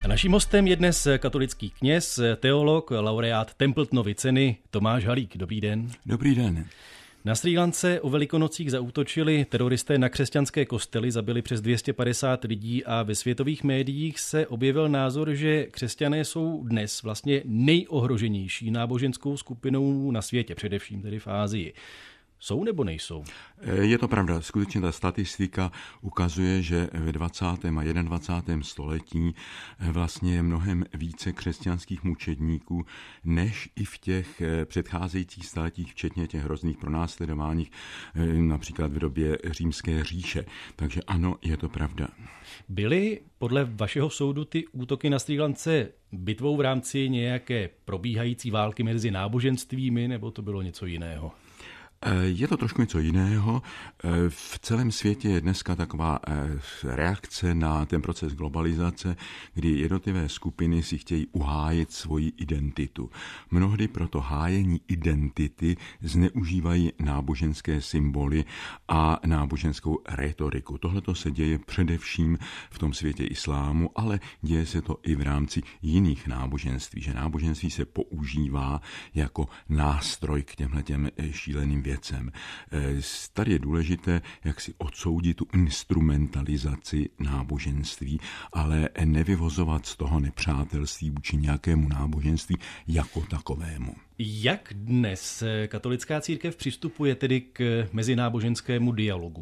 Naším hostem je dnes katolický kněz, teolog, laureát Templetonovy ceny Tomáš Halík. Dobrý den. Dobrý den. Na Srí Lance o Velikonocích zaútočili teroristé na křesťanské kostely, zabili přes 250 lidí a ve světových médiích se objevil názor, že křesťané jsou dnes vlastně nejohroženější náboženskou skupinou na světě, především tedy v Asii. Jsou nebo nejsou? Je to pravda. Skutečně ta statistika ukazuje, že ve 20. a 21. století vlastně je mnohem více křesťanských mučedníků, než i v těch předcházejících staletích, včetně těch hrozných pronásledováních, například v době Římské říše. Takže ano, je to pravda. Byly podle vašeho soudu ty útoky na Srí Lance bitvou v rámci nějaké probíhající války mezi náboženstvími, nebo to bylo něco jiného? Je to trošku něco jiného. V celém světě je dneska taková reakce na ten proces globalizace, kdy jednotlivé skupiny si chtějí uhájit svoji identitu. Mnohdy pro to hájení identity zneužívají náboženské symboly a náboženskou rétoriku. Tohle se děje především v tom světě islámu, ale děje se to i v rámci jiných náboženství, že náboženství se používá jako nástroj k těmhletěm šíleným věcem. Tady je důležité, jak si odsoudit tu instrumentalizaci náboženství, ale nevyvozovat z toho nepřátelství vůči nějakému náboženství jako takovému. Jak dnes katolická církev přistupuje tedy k mezináboženskému dialogu?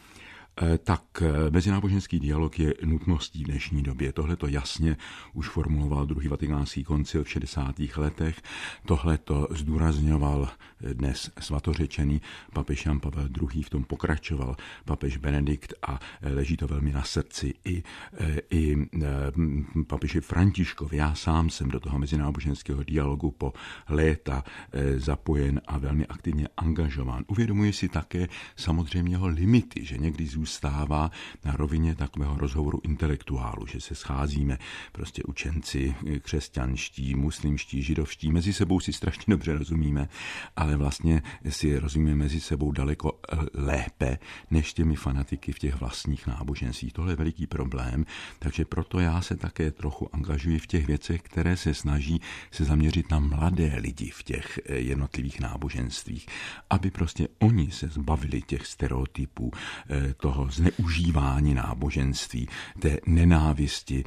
Tak mezináboženský dialog je nutností v dnešní době. Tohle to jasně už formuloval druhý vatikánský koncil v 60. letech. Tohle to zdůrazňoval dnes svatořečený papež Jan Pavel II. V tom pokračoval papež Benedikt a leží to velmi na srdci i papeži Františkovi. Já sám jsem do toho mezináboženského dialogu po léta zapojen a velmi aktivně angažován. Uvědomuji si také samozřejmě jeho limity, že někdy zůstává na rovině takového rozhovoru intelektuálu, že se scházíme prostě učenci křesťanští, muslimští, židovští, mezi sebou si strašně dobře rozumíme, ale vlastně si rozumíme mezi sebou daleko lépe než těmi fanatiky v těch vlastních náboženstvích. Tohle je veliký problém, takže proto já se také trochu angažuji v těch věcech, které se snaží se zaměřit na mladé lidi v těch jednotlivých náboženstvích, aby prostě oni se zbavili těch stereotypů, toho zneužívání náboženství, té nenávisti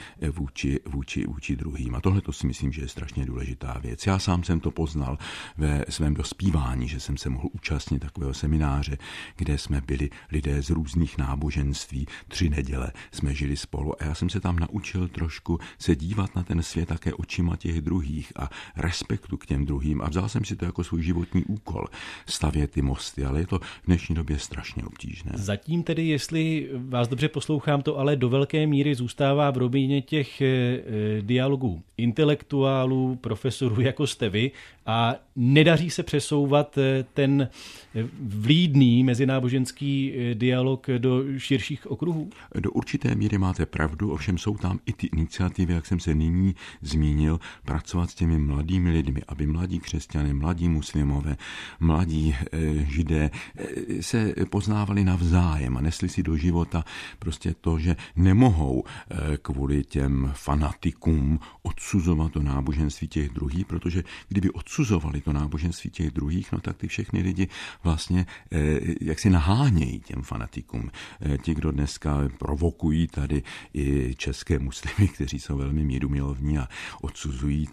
vůči druhým. A tohle to si myslím, že je strašně důležitá věc. Já sám jsem to poznal ve svém dospívání, že jsem se mohl účastnit takového semináře, kde jsme byli lidé z různých náboženství, 3 neděle jsme žili spolu a já jsem se tam naučil trošku se dívat na ten svět také očima těch druhých a respektu k těm druhým a vzal jsem si to jako svůj životní úkol, stavět ty mosty, ale je to v dnešní době strašně obtížné. Zatím tedy, jestli vás dobře poslouchám, to ale do velké míry zůstává v rovině těch dialogů intelektuálů, profesorů, jako jste vy, a nedaří se přesouvat ten vlídný mezináboženský dialog do širších okruhů? Do určité míry máte pravdu, ovšem jsou tam i ty iniciativy, jak jsem se nyní zmínil, pracovat s těmi mladými lidmi, aby mladí křesťané, mladí muslimové, mladí židé se poznávali navzájem a nesli si do života prostě to, že nemohou kvůli těm fanatikům odsuzovat to náboženství těch druhých, protože kdyby odsuzovali to náboženství těch druhých, no tak ty všechny lidi vlastně jak si nahánějí těm fanatikům. Ti, kdo dneska provokují tady i české muslimy, kteří jsou velmi mírumilovní a odsuzují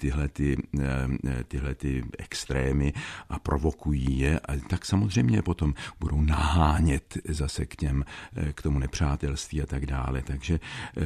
tyhle extrémy a provokují je, tak samozřejmě potom budou nahánět zase k tomu nepřátelství a tak dále. Takže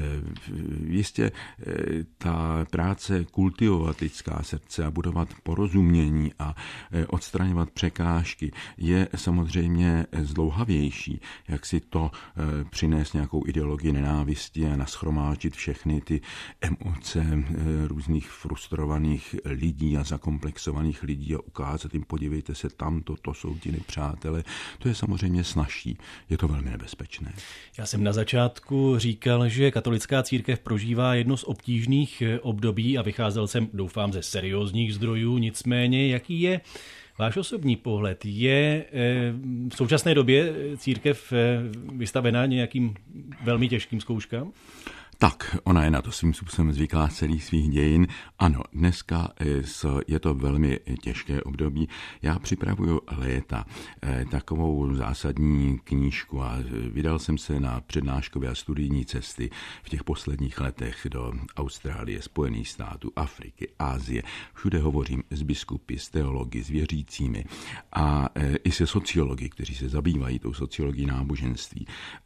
jistě ta práce kultivovat lidská srdce a budovat porozumění a odstraňovat překážky je samozřejmě zdlouhavější, jak si to přinést nějakou ideologii nenávisti a nashromáždit všechny ty emoce různých frustrovaných lidí a zakomplexovaných lidí a ukázat jim, podívejte se tamto, to jsou ti nepřátelé. To je samozřejmě snazší. Je to velmi nebezpečné. Já jsem na začátku říkal, že katolická církev prožívá jedno z obtížných období a vycházel jsem, doufám, ze seriózních zdrojů. Nicméně, jaký je váš osobní pohled? Je v současné době církev vystavená nějakým velmi těžkým zkouškám? Tak, ona je na to svým způsobem zvyklá celých svých dějin. Ano, dneska je to velmi těžké období. Já připravuju léta takovou zásadní knížku a vydal jsem se na přednáškové a studijní cesty v těch posledních letech do Austrálie, Spojených států, Afriky, Asie. Všude hovořím s biskupy, s teology, s věřícími a i se sociology, kteří se zabývají tou sociologií náboženství.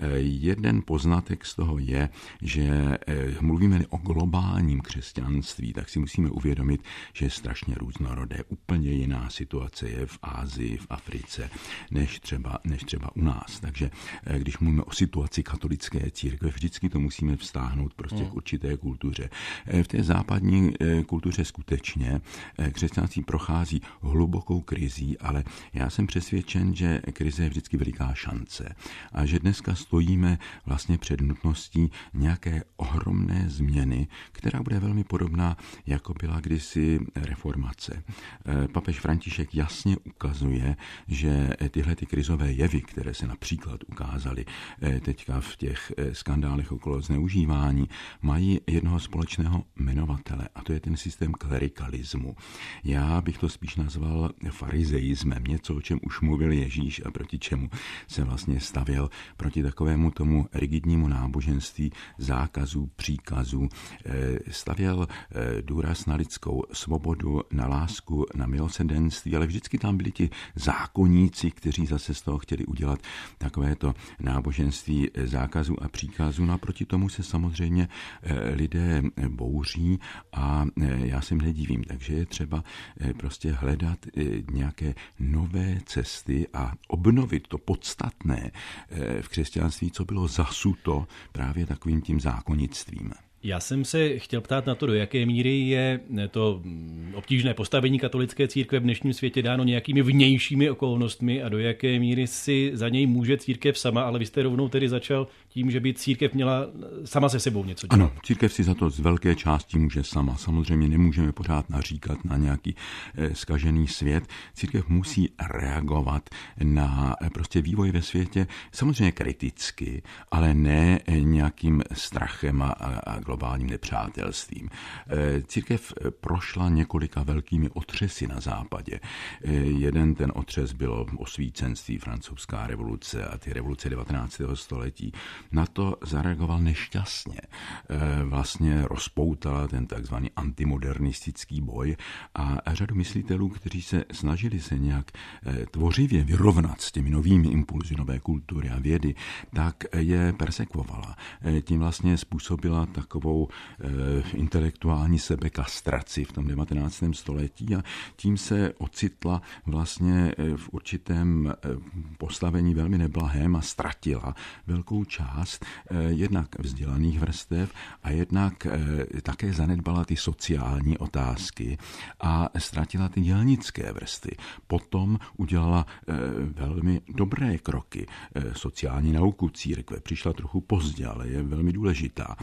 Jeden poznatek z toho je, že mluvíme-li o globálním křesťanství, tak si musíme uvědomit, že je strašně různorodé. Úplně jiná situace je v Asii, v Africe, než třeba u nás. Takže když mluvíme o situaci katolické církve, vždycky to musíme vztáhnout prostě k určité kultuře. V té západní kultuře skutečně křesťanství prochází hlubokou krizí, ale já jsem přesvědčen, že krize je vždycky veliká šance a že dneska stojíme vlastně před nutností nějaké ohromné změny, která bude velmi podobná, jako byla kdysi reformace. Papež František jasně ukazuje, že tyhle ty krizové jevy, které se například ukázaly teďka v těch skandálech okolo zneužívání, mají jednoho společného jmenovatele a to je ten systém klerikalismu. Já bych to spíš nazval farizeismem, něco, o čem už mluvil Ježíš a proti čemu se vlastně stavěl, proti takovému tomu rigidnímu náboženství zákazů, příkazů, stavěl důraz na lidskou svobodu, na lásku, na milosrdenství, ale vždycky tam byli ti zákonníci, kteří zase z toho chtěli udělat takovéto náboženství zákazů a příkazů. No a proti tomu se samozřejmě lidé bouří a já se jim nedivím, takže je třeba prostě hledat nějaké nové cesty a obnovit to podstatné v křesťanství, co bylo zasuto právě takovým tím zákonnictvím. Já jsem se chtěl ptát na to, do jaké míry je to obtížné postavení katolické církve v dnešním světě dáno nějakými vnějšími okolnostmi a do jaké míry si za něj může církev sama, ale vy jste rovnou tedy začal tím, že by církev měla sama se sebou něco dělat. Ano, církev si za to z velké části může sama. Samozřejmě nemůžeme pořád naříkat na nějaký zkažený svět. Církev musí reagovat na prostě vývoj ve světě, samozřejmě kriticky, ale ne nějakým strachem a globálním nepřátelstvím. Církev prošla několika velkými otřesy na západě. Jeden ten otřes bylo osvícenství, francouzská revoluce a ty revoluce 19. století. Na to zareagoval nešťastně. Vlastně rozpoutala ten takzvaný antimodernistický boj a řadu myslitelů, kteří se snažili se nějak tvořivě vyrovnat s těmi novými impulzy nové kultury a vědy, tak je persekvovala. Tím vlastně způsobila takovou intelektuální sebekastraci v tom 19. století a tím se ocitla vlastně v určitém postavení velmi neblahém a ztratila velkou část jednak vzdělaných vrstev a jednak také zanedbala ty sociální otázky a ztratila ty dělnické vrstvy. Potom udělala velmi dobré kroky. Sociální nauku církve přišla trochu pozdě, ale je velmi důležitá.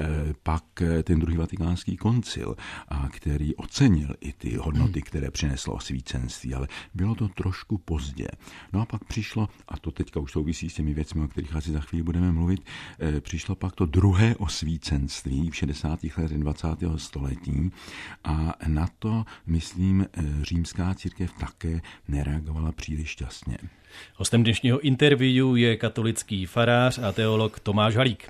Pak ten druhý vatikánský koncil, který ocenil i ty hodnoty, které přineslo osvícenství, ale bylo to trošku pozdě. No a pak přišlo, a to teďka už souvisí s těmi věcmi, o kterých asi za chvíli budeme mluvit, přišlo pak to druhé osvícenství v 60. letech 20. století a na to, myslím, římská církev také nereagovala příliš šťastně. Hostem dnešního interview je katolický farář a teolog Tomáš Halík.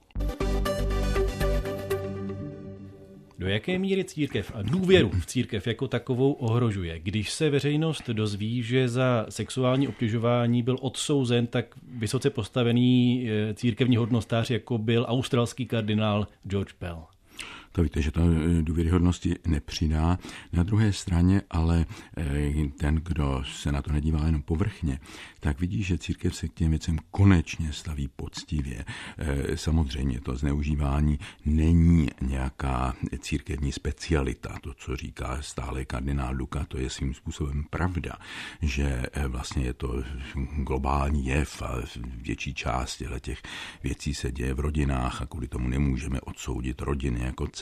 Do jaké míry církev a důvěru v církev jako takovou ohrožuje, když se veřejnost dozví, že za sexuální obtěžování byl odsouzen tak vysoce postavený církevní hodnostář, jako byl australský kardinál George Pell? To víte, že to důvěryhodnosti nepřidá. Na druhé straně ale ten, kdo se na to nedívá jenom povrchně, tak vidí, že církev se k těm věcem konečně staví poctivě. Samozřejmě to zneužívání není nějaká církevní specialita. To, co říká stále kardinál Luka, to je svým způsobem pravda, že vlastně je to globální jev a větší část těch věcí se děje v rodinách a kvůli tomu nemůžeme odsoudit rodiny jako celé.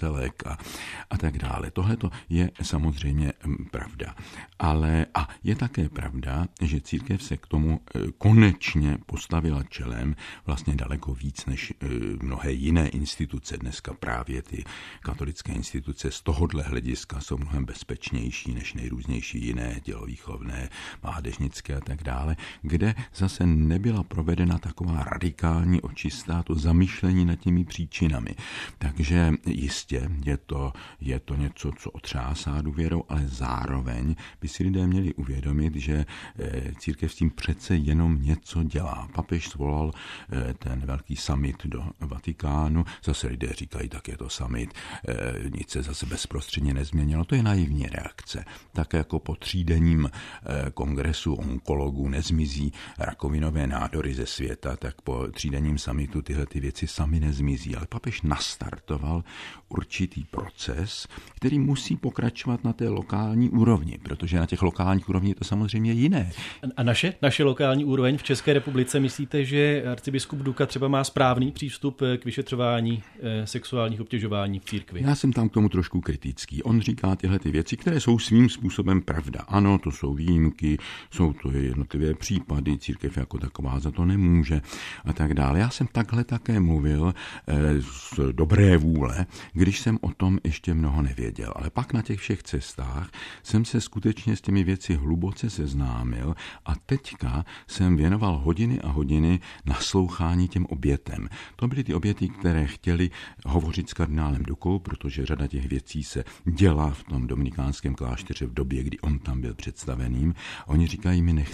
celek a tak dále. Tohle je samozřejmě pravda. Ale a je také pravda, že církev se k tomu konečně postavila čelem vlastně daleko víc než mnohé jiné instituce. Dneska právě ty katolické instituce z tohohle hlediska jsou mnohem bezpečnější než nejrůznější jiné tělovýchovné, mládežnické a tak dále, kde zase nebyla provedena taková radikální očista, to zamýšlení nad těmi příčinami. Takže jistě je to něco, co otřásá důvěrou, ale zároveň by si lidé měli uvědomit, že církev s tím přece jenom něco dělá. Papež svolal ten velký summit do Vatikánu, zase lidé říkají, tak je to summit, nic se zase bezprostředně nezměnilo, to je naivní reakce. Tak jako po třídenním kongresu onkologů nezmizí rakovinové nádory ze světa, tak po třídenním summitu tyhle ty věci sami nezmizí. Ale papež nastartoval určitý proces, který musí pokračovat na té lokální úrovni, protože na těch lokálních úrovních je to samozřejmě jiné. A naše lokální úroveň v České republice, myslíte, že arcibiskup Duka třeba má správný přístup k vyšetřování sexuálních obtěžování v církvi? Já jsem tam k tomu trošku kritický. On říká tyhle ty věci, které jsou svým způsobem pravda. Ano, to jsou výjimky, jsou to jednotlivé případy, církev jako taková za to nemůže a tak dále. Já jsem takhle také mluvil z dobré vůle, když jsem o tom ještě mnoho nevěděl. Ale pak na těch všech cestách jsem se skutečně s těmi věci hluboce seznámil a teďka jsem věnoval hodiny a hodiny naslouchání těm obětem. To byly ty oběty, které chtěli hovořit s kardinálem Dukou, protože řada těch věcí se dělá v tom dominikánském klášteře v době, kdy on tam byl představeným. Oni říkají, my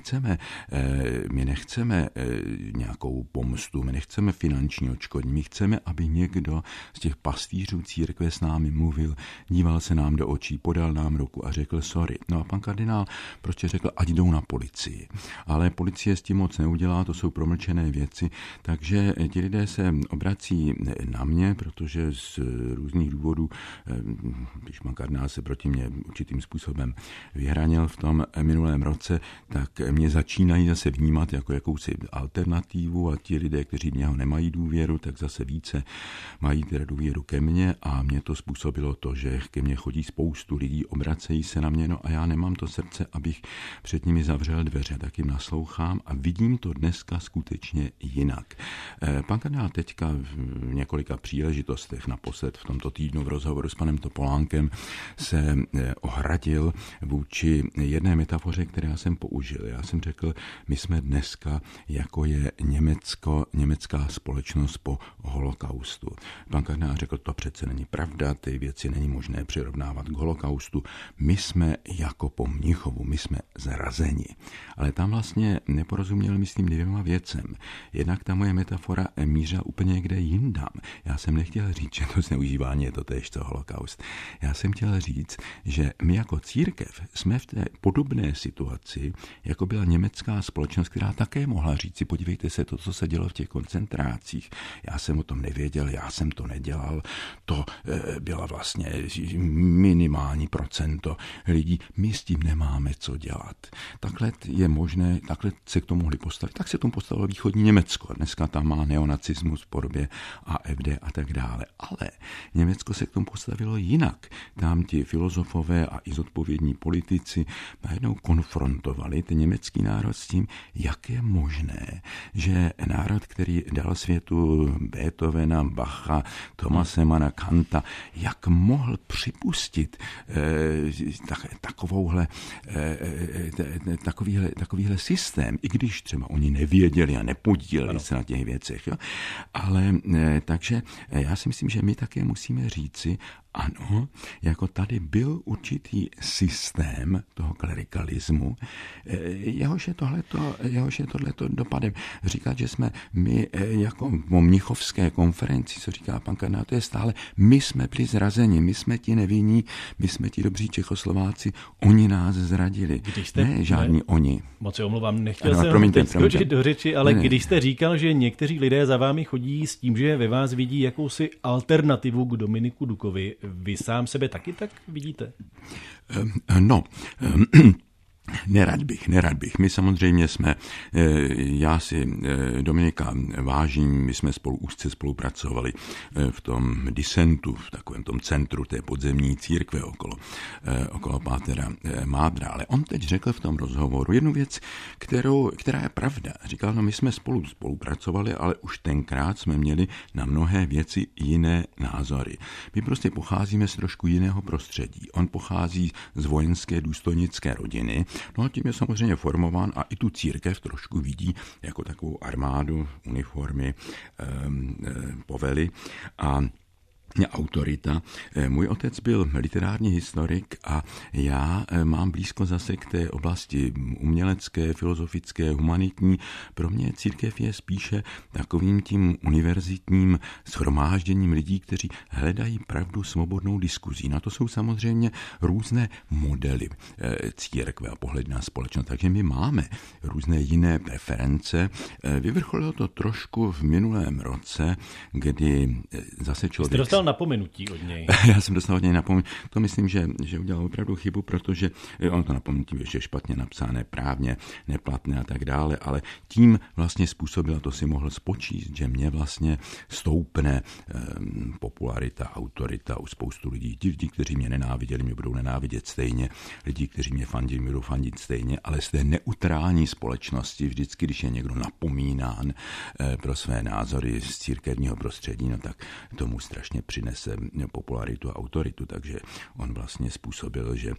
nechceme nějakou pomstu, my nechceme finanční odškodnění, my chceme, aby někdo z těch pastýřů církve s námi mluvil, díval se nám do očí, podal nám ruku a řekl sorry. No a pan kardinál prostě řekl, ať jdou na policii. Ale policie s tím moc neudělá, to jsou promlčené věci, takže ti lidé se obrací na mě, protože z různých důvodů, když pan kardinál se proti mě určitým způsobem vyhranil v tom minulém roce, tak mě začínají zase vnímat jako jakousi alternativu a ti lidé, kteří v něho nemají důvěru, tak zase více mají teda důvěru ke mně a mě to způsobilo to, že ke mně chodí spoustu lidí, obracejí se na mě, no a já nemám to srdce, abych před nimi zavřel dveře, tak jim naslouchám a vidím to dneska skutečně jinak. Pan kardinál teďka v několika příležitostech, naposled v tomto týdnu v rozhovoru s panem Topolánkem, se ohradil vůči jedné metafoře, kterou já jsem použil. Já jsem řekl, my jsme dneska, jako je německá společnost po holokaustu. Pan kardinál řekl, to přece není pravda, ty věci není možné přirovnávat k holokaustu. My jsme jako po Mnichovu, my jsme zrazeni. Ale tam vlastně neporozuměl, myslím, dvěma věcem. Jednak ta moje metafora mířila úplně někde jindám. Já jsem nechtěl říct, že to zneužívání je to též co holokaust. Já jsem chtěl říct, že my jako církev jsme v té podobné situaci, jako byla německá společnost, která také mohla říct si, podívejte se, to, co se dělo v těch koncentrácích. Já jsem o tom nevěděl, já jsem to nedělal, to byla vlastně minimální procento lidí. My s tím nemáme co dělat. Takhle je možné, takhle se k tomu mohli postavit. Tak se tomu postavilo východní Německo. Dneska tam má neonacismus v podobě AfD a tak dále. Ale Německo se k tomu postavilo jinak. Tam ti filozofové a i zodpovědní politici najednou konfrontovali ten německý národ s tím, jak je možné, že národ, který dal světu Beethovena, Bacha, Thomase Manna, Kanta, jak mohl připustit takovýhle systém, i když třeba oni nevěděli a nepodíleli se na těch věcech. Jo? Ale takže já si myslím, že my také musíme říci, ano, jako tady byl určitý systém toho klerikalismu, jehož je tohleto dopadem. Říkat, že jsme my jako o mnichovské konferenci, co říká pan kardinál, to je stále, my jsme byli zrazeni, my jsme ti nevinní, my jsme ti dobří Čechoslováci, oni nás zradili. Ne, žádní oni. Moc se omlouvám, nechtěl jsem teď skočit do řeči, ale když jste říkal, že někteří lidé za vámi chodí s tím, že ve vás vidí jakousi alternativu k Dominiku Dukovi, vy sám sebe taky tak vidíte? Nerad bych. My samozřejmě jsme, já si Dominika vážím, my jsme spolu úzce spolupracovali v tom disentu, v takovém tom centru té podzemní církve okolo pátera Mádra. Ale on teď řekl v tom rozhovoru jednu věc, která je pravda. Říkal, no my jsme spolupracovali, ale už tenkrát jsme měli na mnohé věci jiné názory. My prostě pocházíme z trošku jiného prostředí. On pochází z vojenské důstojnické rodiny. No a tím je samozřejmě formován a i tu církev trošku vidí jako takovou armádu, uniformy, povely a autorita. Můj otec byl literární historik a já mám blízko zase k té oblasti umělecké, filozofické, humanitní. Pro mě církev je spíše takovým tím univerzitním shromážděním lidí, kteří hledají pravdu svobodnou diskuzí. Na to jsou samozřejmě různé modely církve a pohled na společnost. Takže my máme různé jiné preference. Vyvrcholilo to trošku v minulém roce, kdy zase člověk napomenutí od něj. Já jsem dostal od něj napomenutí. To myslím, že udělal opravdu chybu, protože ono to napomenutí je špatně napsané, právně neplatné a tak dále, ale tím vlastně způsobila, to si mohl spočíst, že mě vlastně stoupne popularita, autorita u spoustu lidí. Ti lidi, kteří mě nenáviděli, mě budou nenávidět stejně. Lidi, kteří mě fandili, mě budou fandit stejně, ale z té neutrální společnosti vždycky, když je někdo napomínán pro své názory z církevního prostředí, no tak tomu strašně přinese popularitu a autoritu, takže on vlastně způsobil, že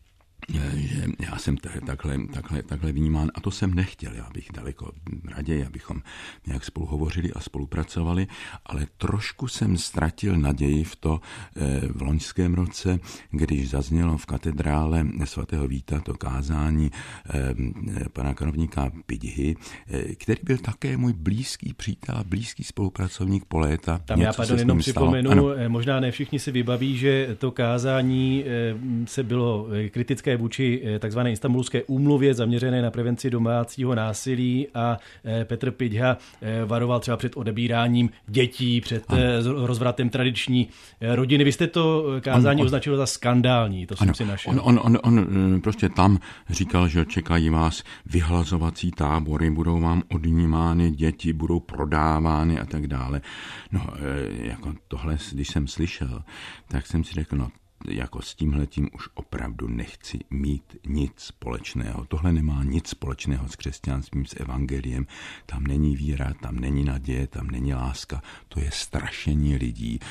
já jsem takhle vnímán a to jsem nechtěl. Já bych daleko raději, abychom nějak spolu hovořili a spolupracovali, ale trošku jsem ztratil naději v to v loňském roce, když zaznělo v katedrále svatého Víta to kázání pana kanovníka Pidhy, který byl také můj blízký přítel a blízký spolupracovník po léta. Tam já jenom připomenu, možná ne všichni si vybaví, že to kázání se bylo kritické vůči takzvané Istanbulské úmluvě zaměřené na prevenci domácího násilí a Petr Pidha varoval třeba před odebíráním dětí, před rozvratem tradiční rodiny. Vy jste to kázání označil za skandální, to jsem si našel. On prostě tam říkal, že čekají vás vyhlazovací tábory, budou vám odnímány děti, budou prodávány a tak dále. No, jako tohle, když jsem slyšel, tak jsem si řekl, no, jako s tímhletím už opravdu nechci mít nic společného. Tohle nemá nic společného s křesťanstvím, s evangeliem. Tam není víra, tam není naděje, tam není láska. To je strašení lidí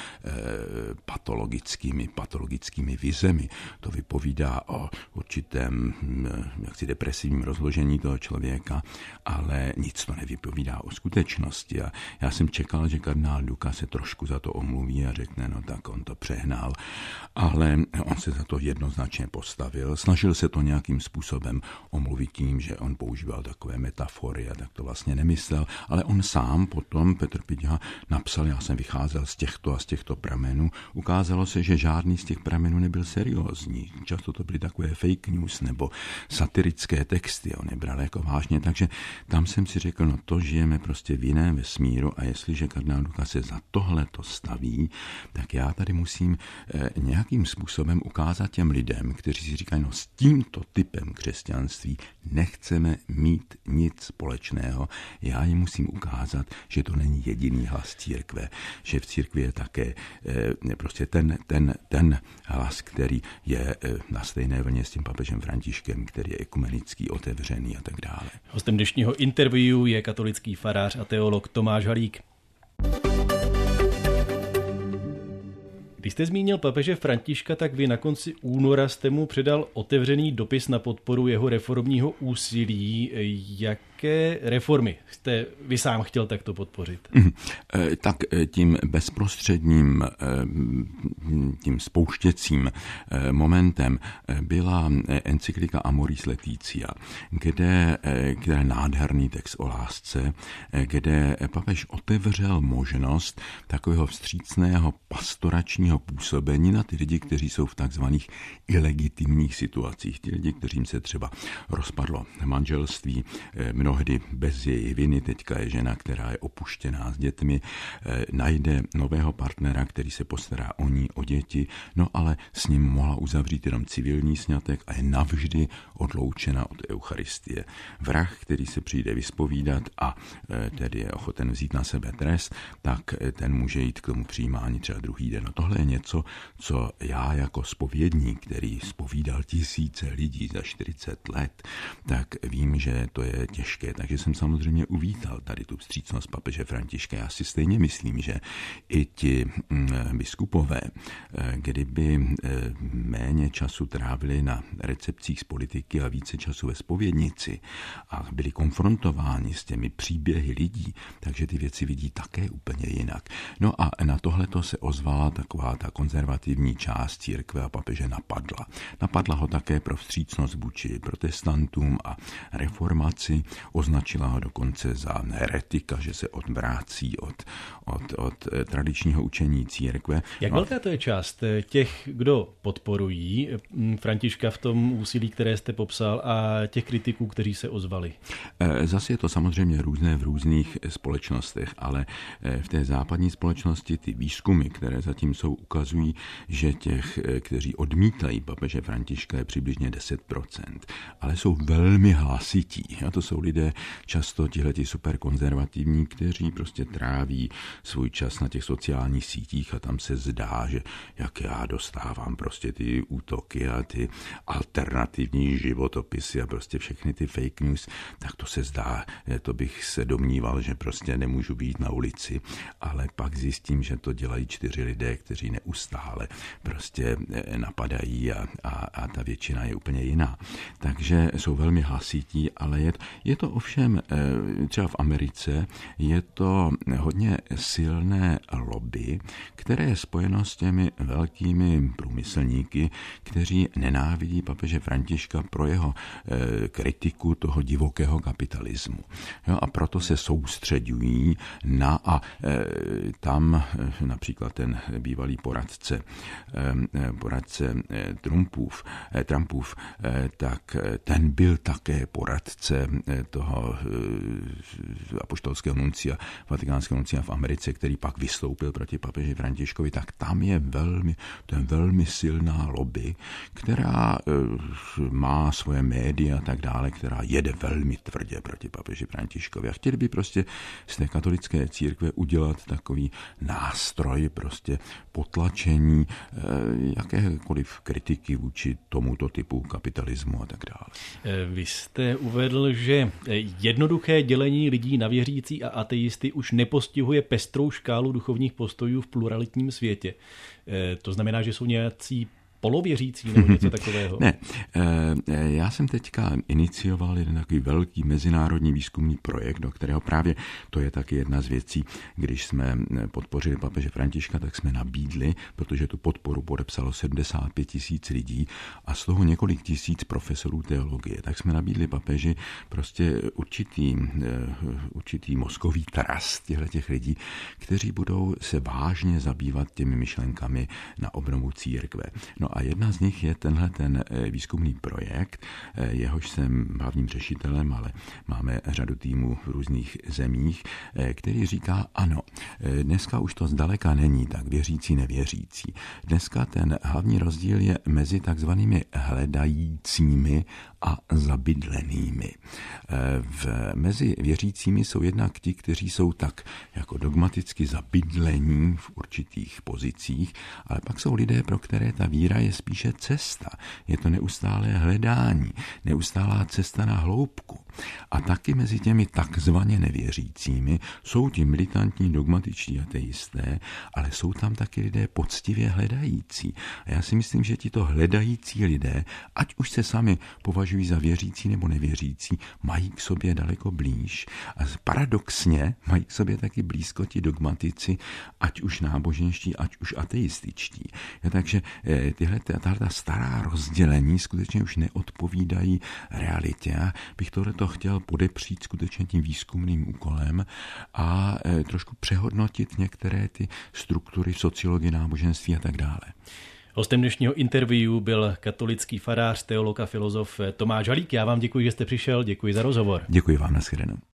patologickými vizemi. To vypovídá o určitém jaksi depresivním rozložení toho člověka, ale nic to nevypovídá o skutečnosti. A já jsem čekal, že kardinál Duka se trošku za to omluví a řekne, no tak on to přehnal. Ale on se za to jednoznačně postavil. Snažil se to nějakým způsobem omluvit tím, že on používal takové metafory a tak to vlastně nemyslel. Ale on sám potom, Petr Pidha, napsal, já jsem vycházel z těchto pramenů. Ukázalo se, že žádný z těch pramenů nebyl seriózní. Často to byly takové fake news nebo satirické texty. On nebral jako vážně. Takže tam jsem si řekl, no to žijeme prostě v jiném vesmíru a jestliže kardinál Duka se za tohle to staví, tak já tady musím nějakým způsobem ukázat těm lidem, kteří si říkají, no s tímto typem křesťanství nechceme mít nic společného. Já jim musím ukázat, že to není jediný hlas církve, že v církvi je také prostě ten hlas, který je na stejné vlně s tím papežem Františkem, který je ekumenický, otevřený a tak dále. Hostem dnešního interview je katolický farář a teolog Tomáš Halík. Když jste zmínil papeže Františka, tak vy na konci února jste mu předal otevřený dopis na podporu jeho reformního úsilí. Jaké reformy jste vy sám chtěl takto podpořit? Tak tím bezprostředním, tím spouštěcím momentem byla encyklika Amoris Laetitia, kde je nádherný text o lásce, kde papež otevřel možnost takového vstřícného pastoračního působení na ty lidi, kteří jsou v takzvaných ilegitimních situacích. Ti lidi, kterým se třeba rozpadlo manželství, mnohdy bez její viny, teďka je žena, která je opuštěná s dětmi, najde nového partnera, který se postará o ní, o děti, no ale s ním mohla uzavřít jenom civilní sňatek a je navždy odloučena od Eucharistie. Vrah, který se přijde vyspovídat a tedy je ochoten vzít na sebe trest, tak ten může jít k tomu přijímání třeba druhý den. No tohle je něco, co já jako zpovědník, který zpovídal tisíce lidí za 40 let, tak vím, že to je těžké. Takže jsem samozřejmě uvítal tady tu vstřícnost papeže Františka. Já si stejně myslím, že i ti biskupové, kdyby méně času trávili na recepcích z politiky a více času ve zpovědnici a byli konfrontováni s těmi příběhy lidí, takže ty věci vidí také úplně jinak. No a na tohleto se ozvala taková ta konzervativní část církve a papeže napadla. Napadla ho také pro vstřícnost vůči protestantům a reformaci, označila ho dokonce za heretika, že se odvrácí od tradičního učení církve. Jak velká to je část těch, kdo podporují Františka v tom úsilí, které jste popsal, a těch kritiků, kteří se ozvali? Zase je to samozřejmě různé v různých společnostech, ale v té západní společnosti ty výzkumy, které zatím jsou, ukazují, že těch, kteří odmítají papeže Františka, je přibližně 10%, ale jsou velmi hlasití. A to jsou lidé často tihleti superkonzervativní, kteří prostě tráví svůj čas na těch sociálních sítích a tam se zdá, že jak já dostávám prostě ty útoky a ty alternativní životopisy a prostě všechny ty fake news, tak to se zdá, to bych se domníval, že prostě nemůžu být na ulici, ale pak zjistím, že to dělají 4 lidé, kteří neustále prostě napadají a ta většina je úplně jiná. Takže jsou velmi hlasití, ale je to ovšem třeba v Americe, je to hodně silné lobby, které je spojeno s těmi velkými průmyslníky, kteří nenávidí papeže Františka pro jeho kritiku toho divokého kapitalismu. Jo, a proto se soustředují tam například ten bývalý poradce Trumpův, tak ten byl také poradce toho apoštolského nuncia, vatikánského nuncia v Americe, který pak vystoupil proti papeži Františkovi, tak tam je velmi silná lobby, která má svoje média a tak dále, která jede velmi tvrdě proti papeži Františkovi. A chtěli by prostě z té katolické církve udělat takový nástroj prostě potlačení jakékoliv kritiky vůči tomuto typu kapitalismu a tak dále. Vy jste uvedl, že jednoduché dělení lidí na věřící a ateisty už nepostihuje pestrou škálu duchovních postojů v pluralitním světě. To znamená, že jsou nějací polověřící nebo něco takového? Ne, já jsem teďka inicioval jeden takový velký mezinárodní výzkumný projekt, do kterého právě to je taky jedna z věcí, když jsme podpořili papeže Františka, tak jsme nabídli, protože tu podporu podepsalo 75 000 lidí a z toho několik tisíc profesorů teologie, tak jsme nabídli papeži prostě určitý mozkový trast těch lidí, kteří budou se vážně zabývat těmi myšlenkami na obnovu církve. No a jedna z nich je ten výzkumný projekt, jehož jsem hlavním řešitelem, ale máme řadu týmů v různých zemích, který říká, ano, dneska už to zdaleka není tak věřící, nevěřící. Dneska ten hlavní rozdíl je mezi takzvanými hledajícími a zabydlenými. Mezi věřícími jsou jednak ti, kteří jsou tak jako dogmaticky zabydlení v určitých pozicích, ale pak jsou lidé, pro které ta víra je spíše cesta. Je to neustálé hledání, neustálá cesta na hloubku. A taky mezi těmi takzvaně nevěřícími jsou ti militantní dogmatičtí ateisté, ale jsou tam taky lidé poctivě hledající. A já si myslím, že tito hledající lidé, ať už se sami považují za věřící nebo nevěřící, mají k sobě daleko blíž. A paradoxně mají k sobě taky blízko ti ať už náboženští, ať už ateističtí. Takže tahle stará rozdělení skutečně už neodpovídají realitě. Já bych tohleto chtěl podepřít skutečně tím výzkumným úkolem a trošku přehodnotit některé ty struktury v sociologii, náboženství a tak dále. Hostem dnešního interview byl katolický farář, teolog a filozof Tomáš Halík. Já vám děkuji, že jste přišel, děkuji za rozhovor. Děkuji vám, nashledanou.